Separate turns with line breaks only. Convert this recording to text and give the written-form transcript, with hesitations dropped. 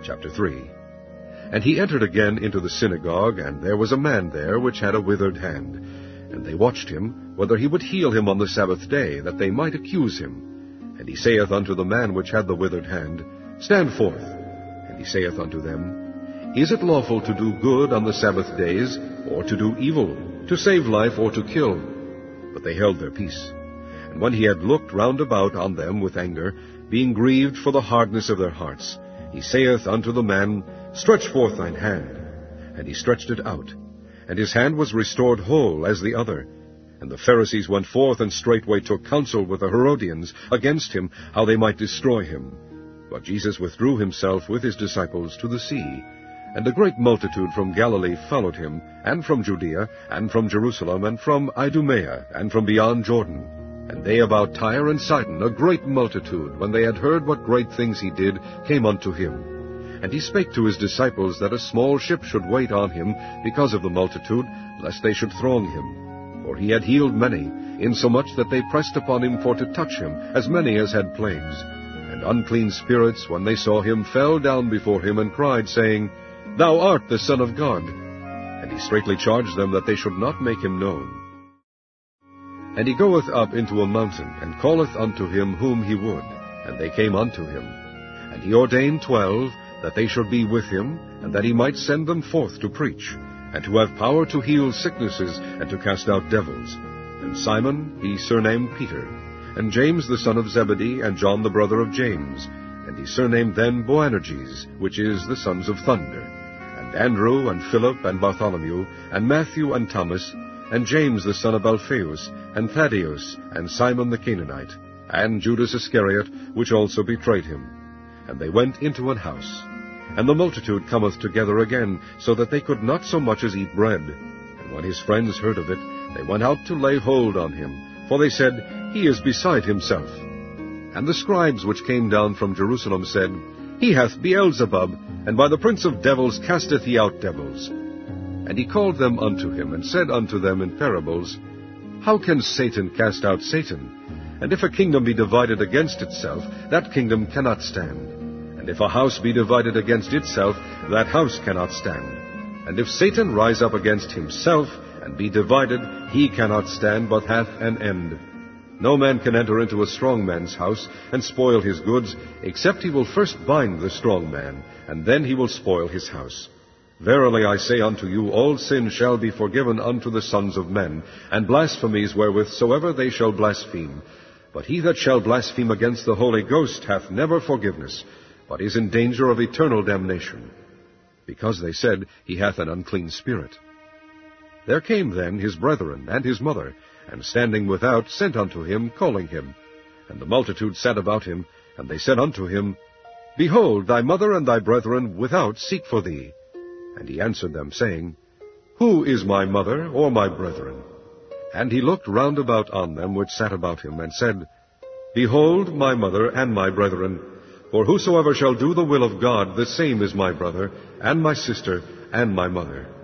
Chapter 3. And he entered again into the synagogue, and there was a man there which had a withered hand. And they watched him, whether he would heal him on the Sabbath day, that they might accuse him. And he saith unto the man which had the withered hand, Stand forth. And he saith unto them, Is it lawful to do good on the Sabbath days, or to do evil, to save life, or to kill? But they held their peace. And when he had looked round about on them with anger, being grieved for the hardness of their hearts, he saith unto the man, Stretch forth thine hand. And he stretched it out. And his hand was restored whole as the other. And the Pharisees went forth, and straightway took counsel with the Herodians against him, how they might destroy him. But Jesus withdrew himself with his disciples to the sea. And a great multitude from Galilee followed him, and from Judea, and from Jerusalem, and from Idumea, and from beyond Jordan. And they about Tyre and Sidon, a great multitude, when they had heard what great things he did, came unto him. And he spake to his disciples that a small ship should wait on him because of the multitude, lest they should throng him. For he had healed many, insomuch that they pressed upon him for to touch him, as many as had plagues. And unclean spirits, when they saw him, fell down before him, and cried, saying, Thou art the Son of God. And he straitly charged them that they should not make him known. And he goeth up into a mountain, and calleth unto him whom he would. And they came unto him. And he ordained 12, that they should be with him, and that he might send them forth to preach, and to have power to heal sicknesses, and to cast out devils. And Simon he surnamed Peter, and James the son of Zebedee, and John the brother of James, and he surnamed then Boanerges, which is the sons of thunder, and Andrew, and Philip, and Bartholomew, and Matthew, and Thomas, and James the son of Alphaeus, and Thaddeus, and Simon the Canaanite, and Judas Iscariot, which also betrayed him. And they went into an house. And the multitude cometh together again, so that they could not so much as eat bread. And when his friends heard of it, they went out to lay hold on him, for they said, He is beside himself. And the scribes which came down from Jerusalem said, He hath Beelzebub, and by the prince of devils casteth he out devils. And he called them unto him, and said unto them in parables, How can Satan cast out Satan? And if a kingdom be divided against itself, that kingdom cannot stand. And if a house be divided against itself, that house cannot stand. And if Satan rise up against himself, and be divided, he cannot stand, but hath an end. No man can enter into a strong man's house, and spoil his goods, except he will first bind the strong man, and then he will spoil his house. Verily I say unto you, all sin shall be forgiven unto the sons of men, and blasphemies wherewith soever they shall blaspheme. But he that shall blaspheme against the Holy Ghost hath never forgiveness, but is in danger of eternal damnation, because they said, He hath an unclean spirit. There came then his brethren and his mother, and standing without sent unto him, calling him. And the multitude sat about him, and they said unto him, Behold, thy mother and thy brethren without seek for thee. And he answered them, saying, Who is my mother or my brethren? And he looked round about on them which sat about him, and said, Behold my mother and my brethren, for whosoever shall do the will of God, the same is my brother, and my sister, and my mother.